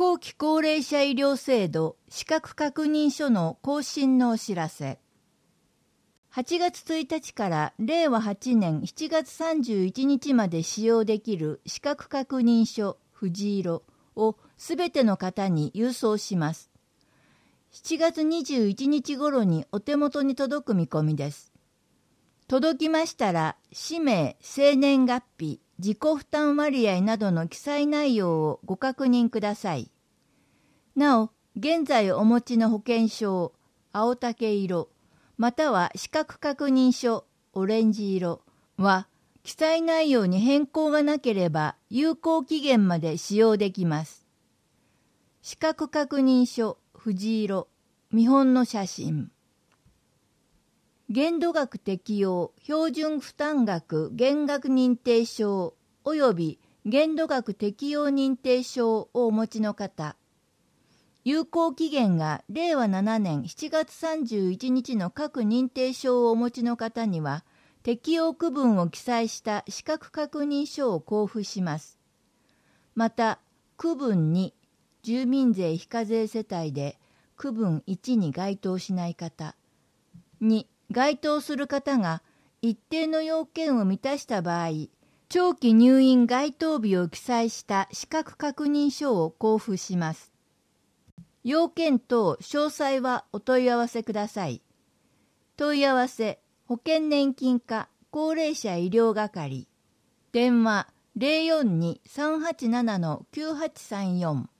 後期高齢者医療制度資格確認書の更新のお知らせ。8月1日から令和8年7月31日まで使用できる資格確認書藤色をすべての方に郵送します。7月21日頃にお手元に届く見込みです。届きましたら、氏名、生年月日、自己負担割合などの記載内容をご確認ください。なお、現在お持ちの保険証、青竹色、または資格確認書、オレンジ色は、記載内容に変更がなければ有効期限まで使用できます。資格確認書、藤色、見本の写真。限度額適用標準負担額減額認定証及び限度額適用認定証をお持ちの方、有効期限が令和7年7月31日の各認定証をお持ちの方には、適用区分を記載した資格確認書を交付します。また、区分2、住民税非課税世帯で区分1に該当しない方、2、該当する方が一定の要件を満たした場合、長期入院該当日を記載した資格確認書を交付します。要件等詳細はお問い合わせください。問い合わせ、保険年金課高齢者医療係。電話 042-387-9834